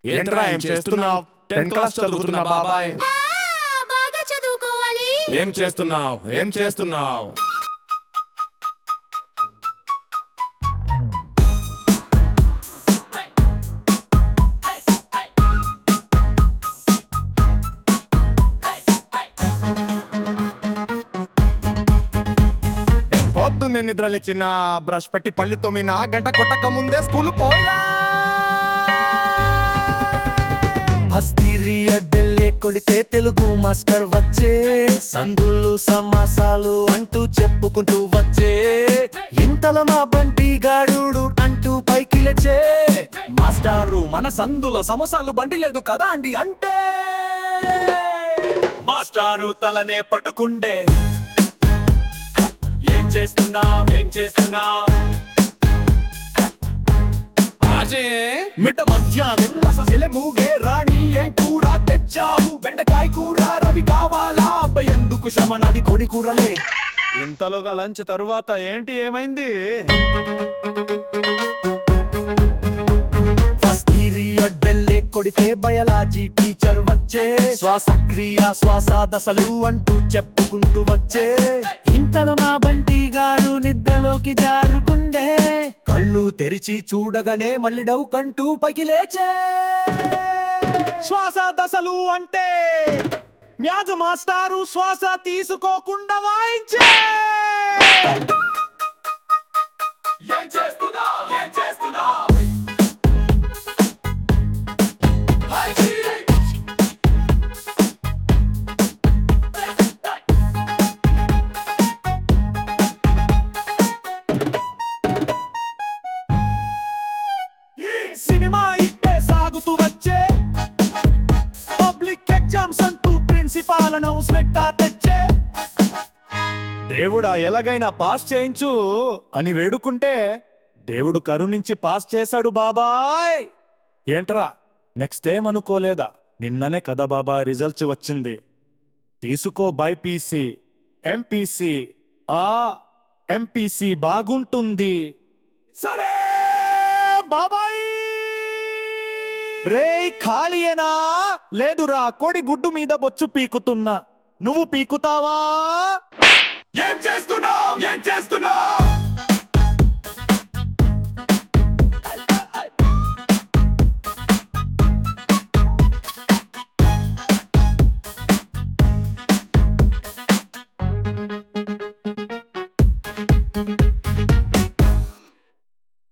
ఏంట్రా ఏం చేస్తున్నావు? 10th క్లాస్ చదువుతున్నా బాబాయ్. బాగా చదువుకోవాలి. ఏం చేస్తున్నావు? పొద్దున్నే నిద్రలేచిన బ్రష్ పెట్టి పళ్ళు తోమిన గంట కొట్టక ముందే స్కూల్ పోయినా. హస్తిరియడ్డెల్లే కొడితే తెలుగు మాస్టర్ వచ్చే, సందులు సమాసాలు అంటూ చెప్పుకుంటూ వచ్చే, ఇంతలో మా బంటి గాడు అంటూ పైకి లేచే, మాస్టారు మన సందుల సమసాలు బండి లేదు కదా అండి అంటే, మాస్టారు తలనే పట్టుకుండే, ఏం చేస్తున్నావ్ మిట్ట మధ్యాహ్నం మూగే రాణి ఏం కూర తెచ్చావు, బెండకాయ కూర రవి కావాలా, అబ్బాయి ఎందుకు శ్రమ నాది కోడి కూరలే. ఇంతలోగా లంచ్ తరువాత ఏంటి ఏమైంది? ఫస్ట్ పీరియడ్ బెల్లే కొడితే బయాలజీ టీచర్ వచ్చే, శ్వాసక్రియ శ్వాస దశలు అంటూ చెప్పుకుంటూ వచ్చే, ఇంతలో మా బంటి గారు నిద్రలోకి జారుకుండే, కళ్ళు తెరిచి చూడగానే మళ్ళీ డౌకంటూ పైకి లేచే, శ్వాస దశలు అంటే మ్యాథ్ మాస్టారు శ్వాస తీసుకోకుండా వాయించే. ఏం చేస్తున్నావ్? సినిమా ఇట్టే సాగుతూ వచ్చే, పబ్లిక్ ఎగ్జామ్స్ అంటూ ప్రిన్సిపాల్ అనౌన్స్మెంట్ తెచ్చే, దేవుడా ఎలాగైనా పాస్ చేయించు అని వేడుకుంటే దేవుడు కరుణించి పాస్ చేశాడు బాబాయ్. ఏంట్రా నెక్స్ట్ ఏమనుకోలేదా? నిన్ననే కదా బాబాయ్ రిజల్ట్స్ వచ్చింది. తీసుకో బైపీసీ ఎంపీసీ. ఎంపీసీ బాగుంటుంది. సరే బాబాయ్. రే ఖాళీయేనా? లేదురా, కోడి గుడ్డు మీద బొచ్చు పీకుతున్నా. నువ్వు పీకుతావా? ఏం చేస్తున్నావు?